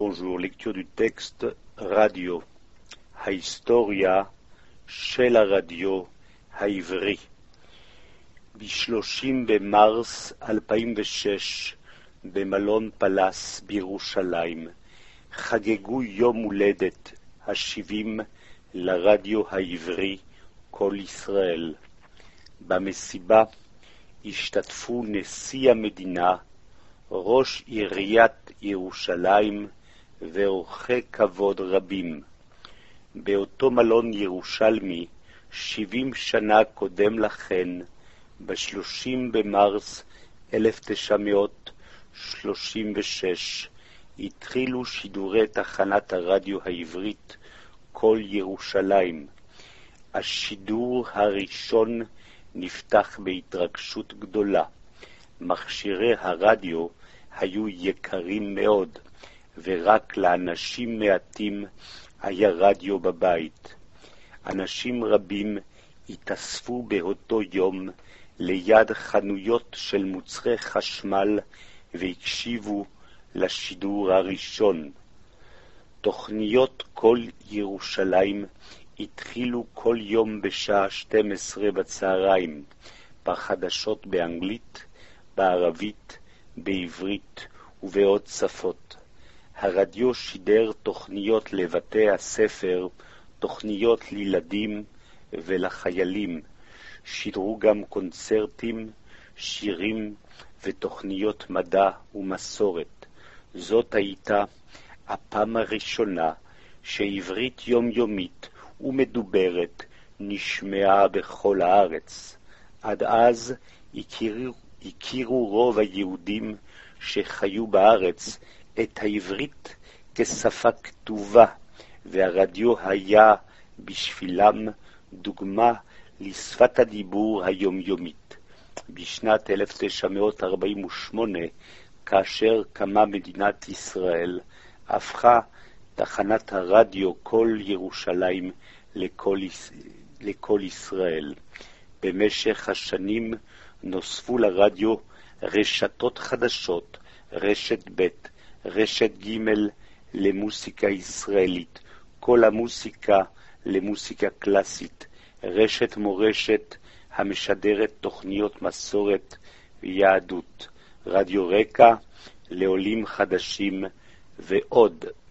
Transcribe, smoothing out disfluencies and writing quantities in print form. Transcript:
bonjour. Lecture du texte Radio. ההיסטוריה של הרדיו העברי. ב-30 במרס 2006 במלון פלס בירושלים חגגו יום הולדת ה-70 לרדיו העברי כל ישראל. במסיבה השתתפו נשיא המדינה, ראש עיריית ירושלים ואורחי כבוד רבים. באותו מלון ירושלמי 70 שנה קודם לכן, ב-30 במרס 1936, התחילו שידורי תחנת הרדיו העברית כל ירושלים. השידור הראשון נפתח בהתרגשות גדולה. מכשירי הרדיו היו יקרים מאוד, ורק לאנשים מעטים היה רדיו בבית. אנשים רבים התאספו באותו יום ליד חנויות של מוצרי חשמל והקשיבו לשידור הראשון. תוכניות כל ירושלים התחילו כל יום בשעה 12 בצהריים, בחדשות באנגלית, בערבית, בעברית ובעוד שפות. הרדיו שידר תוכניות לבתי הספר, תוכניות לילדים ולחיילים. שידרו גם קונצרטים, שירים ותוכניות מדע ומסורת. זאת הייתה הפעם הראשונה שעברית יומיומית ומדוברת נשמעה בכל הארץ. עד אז הכירו רוב היהודים שחיו בארץ את העברית כשפה כתובה, והרדיו היה בשבילם דוגמה לשפת הדיבור היומיומית. בשנת 1948, כאשר קמה מדינת ישראל, הפכה תחנת הרדיו כל ירושלים לכל ישראל. במשך השנים נוספו לרדיו רשתות חדשות, רשת ב', רשת ג' למוסיקה ישראלית, כל המוסיקה למוסיקה קלאסית, רשת מורשת המשדרת תוכניות מסורת ויהדות, רדיו רקע לעולים חדשים ועוד.